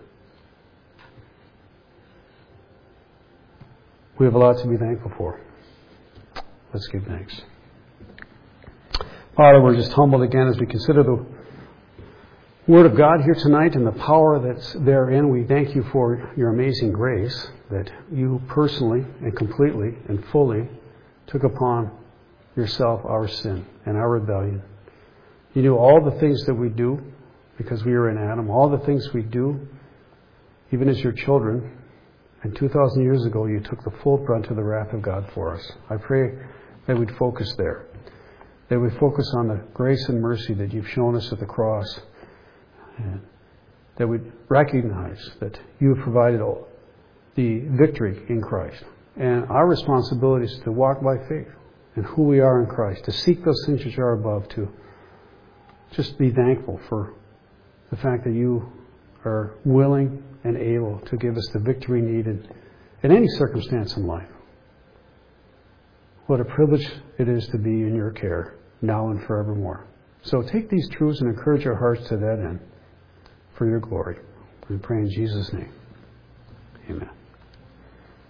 Speaker 1: We have a lot to be thankful for. Let's give thanks. Father, we're just humbled again as we consider the Word of God here tonight and the power that's therein. We thank you for your amazing grace that you personally and completely and fully took upon yourself our sin and our rebellion. You knew all the things that we do because we were in Adam, all the things we do, even as your children. And two thousand years ago, you took the full brunt of the wrath of God for us. I pray that we'd focus there, that we focus on the grace and mercy that you've shown us at the cross, and that we'd recognize that you have provided the victory in Christ. And our responsibility is to walk by faith in who we are in Christ, to seek those things which are above, to just be thankful for the fact that you are willing and able to give us the victory needed in any circumstance in life. What a privilege it is to be in your care, now and forevermore. So take these truths and encourage our hearts to that end for your glory. We pray in Jesus' name. Amen.